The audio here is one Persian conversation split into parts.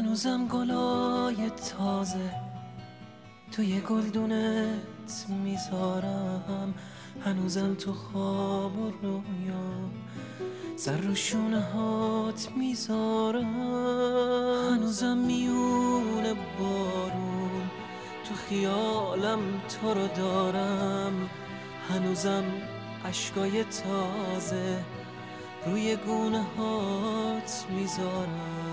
هنوزم گلای تازه توی گلدونت میذارم، هنوزم تو خواب و رویام سر رو شونه هات میذارم، هنوزم میونه بارون تو خیالم تو رو دارم، هنوزم عشقای تازه روی گونه هات میذارم.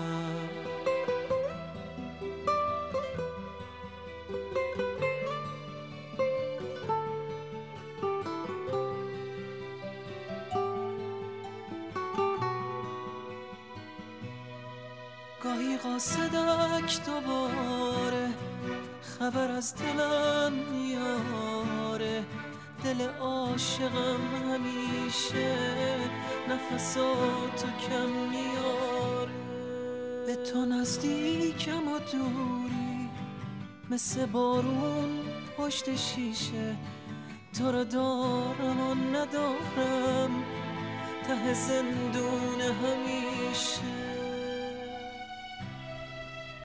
گاهی قاصدک دوباره خبر از دلم میاره، دل عاشقم همیشه نفساتو کم میاره، به تو نزدیکم و دوری مثل بارون پشت شیشه، تو رو دارم و ندارم ته زندون همیشه.